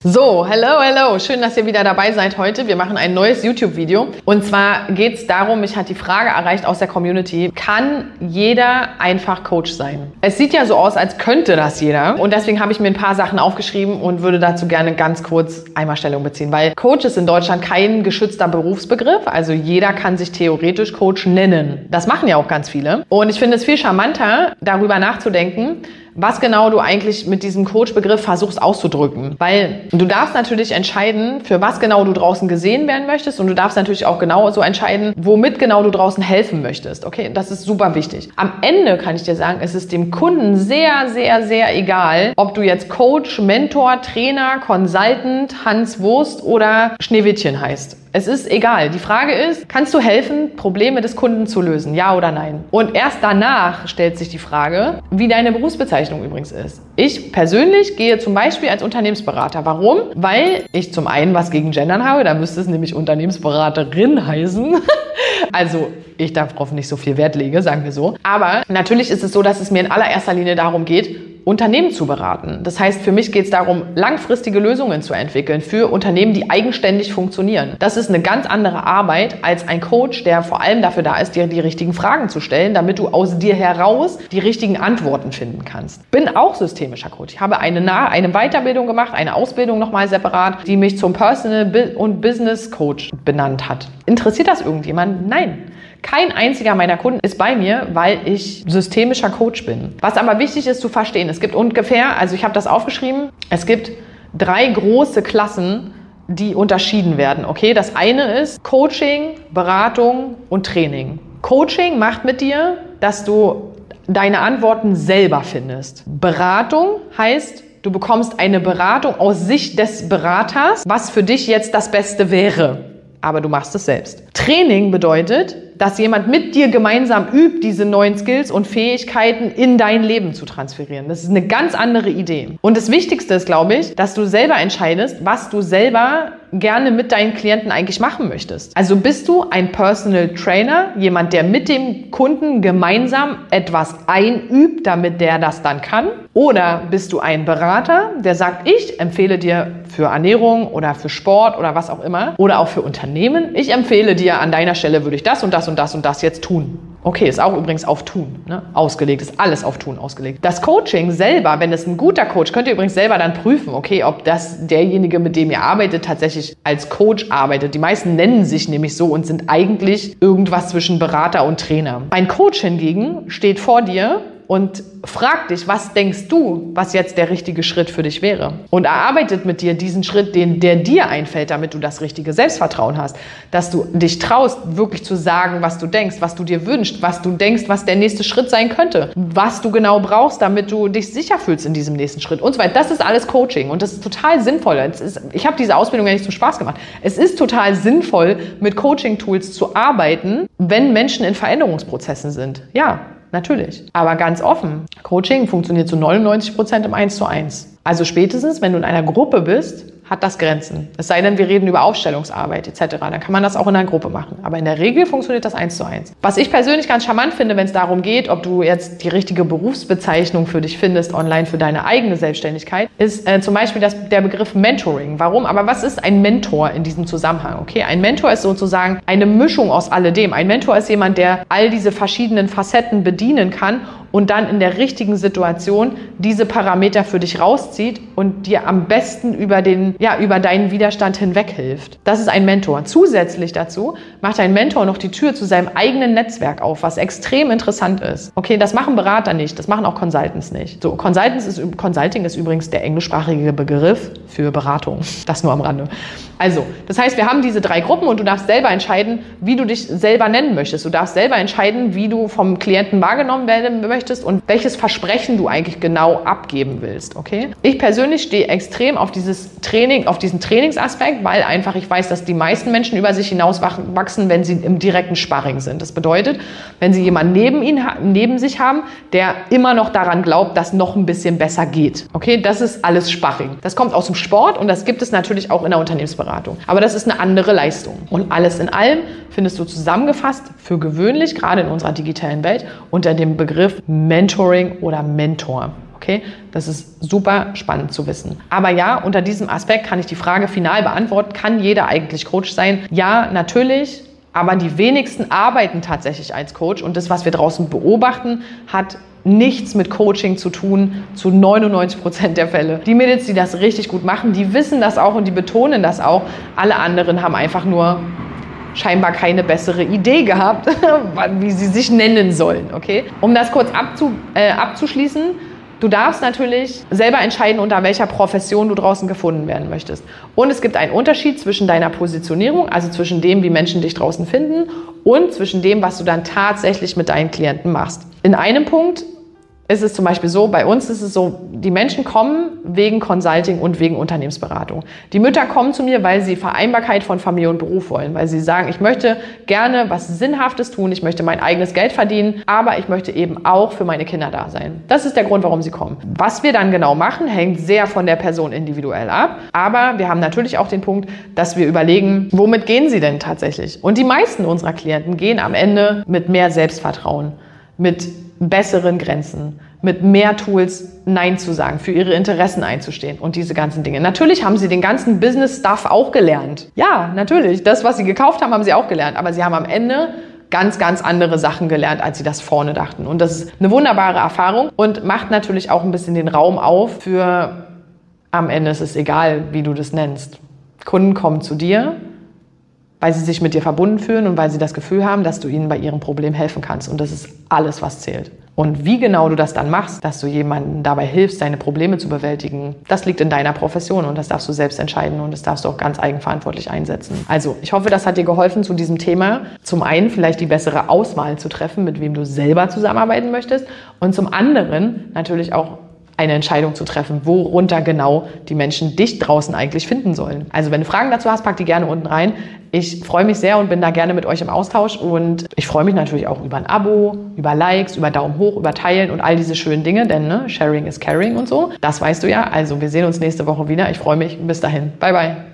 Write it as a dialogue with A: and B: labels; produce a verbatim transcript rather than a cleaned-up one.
A: So, hello, hello. Schön, dass ihr wieder dabei seid heute. Wir machen ein neues YouTube-Video. Und zwar geht es darum, mich hat die Frage erreicht aus der Community, kann jeder einfach Coach sein? Es sieht ja so aus, als könnte das jeder. Und deswegen habe ich mir ein paar Sachen aufgeschrieben und würde dazu gerne ganz kurz einmal Stellung beziehen. Weil Coach ist in Deutschland kein geschützter Berufsbegriff. Also jeder kann sich theoretisch Coach nennen. Das machen ja auch ganz viele. Und ich finde es viel charmanter, darüber nachzudenken, was genau du eigentlich mit diesem Coach-Begriff versuchst auszudrücken. Weil du darfst natürlich entscheiden, für was genau du draußen gesehen werden möchtest, und du darfst natürlich auch genau so entscheiden, womit genau du draußen helfen möchtest. Okay, das ist super wichtig. Am Ende kann ich dir sagen, es ist dem Kunden sehr, sehr, sehr egal, ob du jetzt Coach, Mentor, Trainer, Consultant, Hans Wurst oder Schneewittchen heißt. Es ist egal. Die Frage ist, kannst du helfen, Probleme des Kunden zu lösen? Ja oder nein? Und erst danach stellt sich die Frage, wie deine Berufsbezeichnung übrigens ist. Ich persönlich gehe zum Beispiel als Unternehmensberater. Warum? Weil ich zum einen was gegen Gendern habe. Da müsste es nämlich Unternehmensberaterin heißen. Also ich darauf nicht so viel Wert lege, sagen wir so. Aber natürlich ist es so, dass es mir in allererster Linie darum geht, Unternehmen zu beraten. Das heißt, für mich geht es darum, langfristige Lösungen zu entwickeln für Unternehmen, die eigenständig funktionieren. Das ist eine ganz andere Arbeit als ein Coach, der vor allem dafür da ist, dir die richtigen Fragen zu stellen, damit du aus dir heraus die richtigen Antworten finden kannst. Bin auch systemischer Coach. Ich habe eine, Na- eine Weiterbildung gemacht, eine Ausbildung nochmal separat, die mich zum Personal- und Business Coach benannt hat. Interessiert das irgendjemand? Nein. Kein einziger meiner Kunden ist bei mir, weil ich systemischer Coach bin. Was aber wichtig ist zu verstehen, es gibt ungefähr, also ich habe das aufgeschrieben, es gibt drei große Klassen, die unterschieden werden. Okay, das eine ist Coaching, Beratung und Training. Coaching macht mit dir, dass du deine Antworten selber findest. Beratung heißt, du bekommst eine Beratung aus Sicht des Beraters, was für dich jetzt das Beste wäre. Aber du machst es selbst. Training bedeutet, dass jemand mit dir gemeinsam übt, diese neuen Skills und Fähigkeiten in dein Leben zu transferieren. Das ist eine ganz andere Idee. Und das Wichtigste ist, glaube ich, dass du selber entscheidest, was du selber gerne mit deinen Klienten eigentlich machen möchtest. Also bist du ein Personal Trainer, jemand, der mit dem Kunden gemeinsam etwas einübt, damit der das dann kann? Oder bist du ein Berater, der sagt, ich empfehle dir für Ernährung oder für Sport oder was auch immer oder auch für Unternehmen, ich empfehle dir, an deiner Stelle würde ich das und das und das und das jetzt tun. Okay, ist auch übrigens auf Tun, ne? Ausgelegt, ist alles auf Tun ausgelegt. Das Coaching selber, wenn es ein guter Coach, könnt ihr übrigens selber dann prüfen, okay, ob das derjenige, mit dem ihr arbeitet, tatsächlich als Coach arbeitet. Die meisten nennen sich nämlich so und sind eigentlich irgendwas zwischen Berater und Trainer. Ein Coach hingegen steht vor dir und fragt dich, was denkst du, was jetzt der richtige Schritt für dich wäre? Und erarbeitet mit dir diesen Schritt, den, der dir einfällt, damit du das richtige Selbstvertrauen hast. Dass du dich traust, wirklich zu sagen, was du denkst, was du dir wünschst, was du denkst, was der nächste Schritt sein könnte, was du genau brauchst, damit du dich sicher fühlst in diesem nächsten Schritt und so weiter. Das ist alles Coaching und das ist total sinnvoll. Es ist, ich habe diese Ausbildung ja nicht zum Spaß gemacht. Es ist total sinnvoll, mit Coaching-Tools zu arbeiten, wenn Menschen in Veränderungsprozessen sind. Ja. Natürlich. Aber ganz offen. Coaching funktioniert zu neunundneunzig Prozent im eins zu eins. Also spätestens, wenn du in einer Gruppe bist, hat das Grenzen. Es sei denn, wir reden über Aufstellungsarbeit et cetera. Dann kann man das auch in einer Gruppe machen. Aber in der Regel funktioniert das eins zu eins. Was ich persönlich ganz charmant finde, wenn es darum geht, ob du jetzt die richtige Berufsbezeichnung für dich findest, online für deine eigene Selbstständigkeit, ist äh, zum Beispiel das, der Begriff Mentoring. Warum? Aber was ist ein Mentor in diesem Zusammenhang? Okay, ein Mentor ist sozusagen eine Mischung aus alledem. Ein Mentor ist jemand, der all diese verschiedenen Facetten bedienen kann und dann in der richtigen Situation diese Parameter für dich rauszieht und dir am besten über den, ja, über deinen Widerstand hinweg hilft. Das ist ein Mentor. Zusätzlich dazu macht ein Mentor noch die Tür zu seinem eigenen Netzwerk auf, was extrem interessant ist. Okay, das machen Berater nicht, das machen auch Consultants nicht. So, Consultants ist, Consulting ist übrigens der englischsprachige Begriff für Beratung. Das nur am Rande. Also, das heißt, wir haben diese drei Gruppen und du darfst selber entscheiden, wie du dich selber nennen möchtest. Du darfst selber entscheiden, wie du vom Klienten wahrgenommen werden möchtest und welches Versprechen du eigentlich genau abgeben willst, okay? Ich persönlich stehe extrem auf dieses Training, auf diesen Trainingsaspekt, weil einfach ich weiß, dass die meisten Menschen über sich hinaus wachsen, wenn sie im direkten Sparring sind. Das bedeutet, wenn sie jemanden neben ihnen, neben sich haben, der immer noch daran glaubt, dass noch ein bisschen besser geht, okay? Das ist alles Sparring. Das kommt aus dem Sport und das gibt es natürlich auch in der Unternehmensberatung. Aber das ist eine andere Leistung. Und alles in allem findest du zusammengefasst für gewöhnlich, gerade in unserer digitalen Welt, unter dem Begriff Mentoring oder Mentor. Okay, das ist super spannend zu wissen. Aber ja, unter diesem Aspekt kann ich die Frage final beantworten, kann jeder eigentlich Coach sein? Ja, natürlich, aber die wenigsten arbeiten tatsächlich als Coach und das, was wir draußen beobachten, hat nichts mit Coaching zu tun, zu neunundneunzig Prozent der Fälle. Die Mädels, die das richtig gut machen, die wissen das auch und die betonen das auch. Alle anderen haben einfach nur scheinbar keine bessere Idee gehabt, wie sie sich nennen sollen. Okay? Um das kurz abzu, äh, abzuschließen, du darfst natürlich selber entscheiden, unter welcher Profession du draußen gefunden werden möchtest. Und es gibt einen Unterschied zwischen deiner Positionierung, also zwischen dem, wie Menschen dich draußen finden, und zwischen dem, was du dann tatsächlich mit deinen Klienten machst. In einem Punkt ist es zum Beispiel so, bei uns ist es so, die Menschen kommen wegen Consulting und wegen Unternehmensberatung. Die Mütter kommen zu mir, weil sie Vereinbarkeit von Familie und Beruf wollen, weil sie sagen, ich möchte gerne was Sinnhaftes tun, ich möchte mein eigenes Geld verdienen, aber ich möchte eben auch für meine Kinder da sein. Das ist der Grund, warum sie kommen. Was wir dann genau machen, hängt sehr von der Person individuell ab, aber wir haben natürlich auch den Punkt, dass wir überlegen, womit gehen sie denn tatsächlich? Und die meisten unserer Klienten gehen am Ende mit mehr Selbstvertrauen, mit besseren Grenzen, mit mehr Tools Nein zu sagen, für ihre Interessen einzustehen und diese ganzen Dinge. Natürlich haben sie den ganzen Business-Stuff auch gelernt. Ja, natürlich. Das, was sie gekauft haben, haben sie auch gelernt. Aber sie haben am Ende ganz, ganz andere Sachen gelernt, als sie das vorne dachten. Und das ist eine wunderbare Erfahrung und macht natürlich auch ein bisschen den Raum auf für, am Ende ist es egal, wie du das nennst. Kunden kommen zu dir, weil sie sich mit dir verbunden fühlen und weil sie das Gefühl haben, dass du ihnen bei ihrem Problem helfen kannst. Und das ist alles, was zählt. Und wie genau du das dann machst, dass du jemandem dabei hilfst, deine Probleme zu bewältigen, das liegt in deiner Profession und das darfst du selbst entscheiden und das darfst du auch ganz eigenverantwortlich einsetzen. Also, ich hoffe, das hat dir geholfen zu diesem Thema. Zum einen vielleicht die bessere Auswahl zu treffen, mit wem du selber zusammenarbeiten möchtest und zum anderen natürlich auch eine Entscheidung zu treffen, worunter genau die Menschen dich draußen eigentlich finden sollen. Also wenn du Fragen dazu hast, pack die gerne unten rein. Ich freue mich sehr und bin da gerne mit euch im Austausch und ich freue mich natürlich auch über ein Abo, über Likes, über Daumen hoch, über Teilen und all diese schönen Dinge, denn ne, Sharing is Caring und so. Das weißt du ja. Also wir sehen uns nächste Woche wieder. Ich freue mich. Bis dahin. Bye, bye.